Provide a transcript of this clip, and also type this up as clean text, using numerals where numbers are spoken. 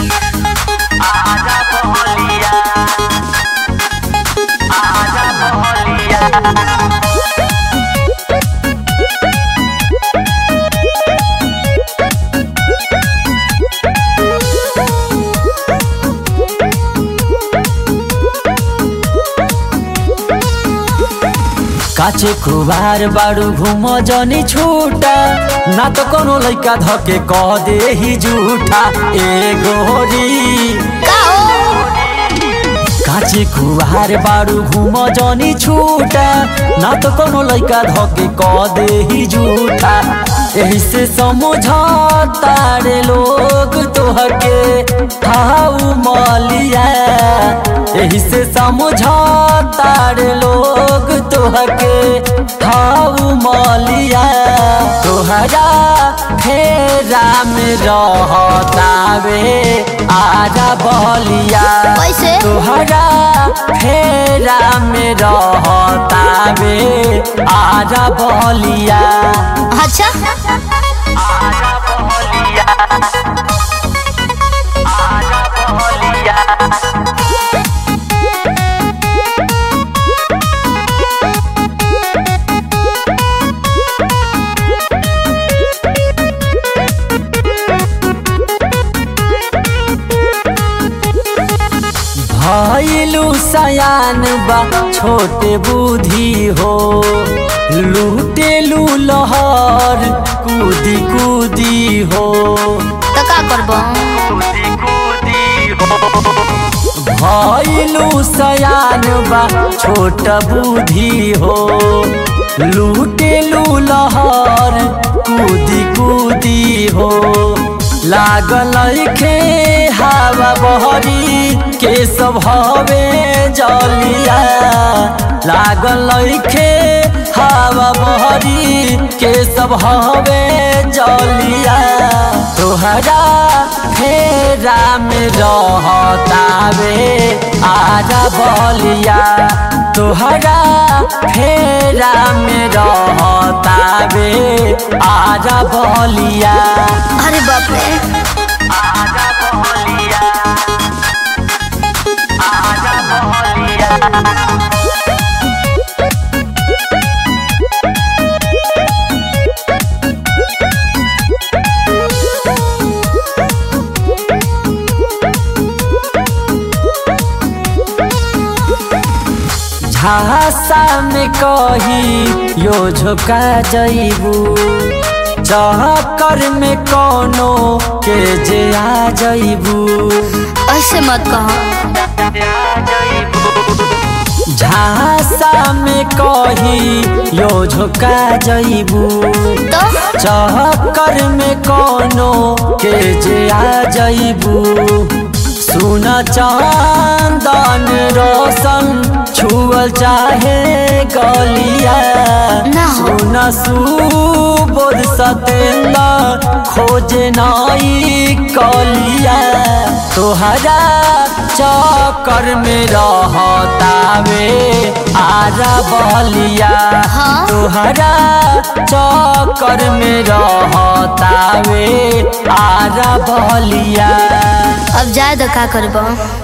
आजा बहलिया आजा बहलिया। काचे खुबार बाड़ू घूम जनी छूटा ना तो कोनो लइका धके कह दे ही झूठा ए गोरी। काचे खुबार बाड़ू घूम जनी छूटा ना तो कोनो लइका धके कह दे ही झूठा यही से समझता रे लोग तोहके हाउ मलिया। यही से समझता रे लोग तोहके हाउ मलिया। तोहरा फेरा में रहतावे आजा बहलिया। तोहरा फेरा में रहतावे आजा बहलिया। अच्छा आजा बहलिया आजा बहलिया। भइलू सयान बा छोटे बुद्धि हो लूटेलू लहर कूदी कूदी हो। तो का करबो भइलू सयान बा छोट बुद्धि हो लूटेलू लहर कूदी कूदी हो। लागल खे हवा बहरी के सब हवे जलिया। लागल खे हवा बहरी के सब हवे जलिया। तोहरा फेरा में रहतावे आजा बहलिया। तोहरा फेरा में रहतावे आजा बहलिया। अरे बाप रे आजा बहलिया आजा बहलिया। झांसा में कही यो झोंका जइबू चक्कर में कोनो के जे आ जइबू। ऐसे मत कहो। झांसा में कही यो झोंका जइबू तो चक्कर में कोनो के जे आ जइबू। सुन चंदन रोशन छुअल चाहे गलिया। सुन सुबोध सतेंद्र खोजे नाई कलिया। तोहरा चक्कर में रहतावे आजा बहलिया। तोहरा चक्कर में रहतावे आजा बहलिया। अब जाए तो का करबो।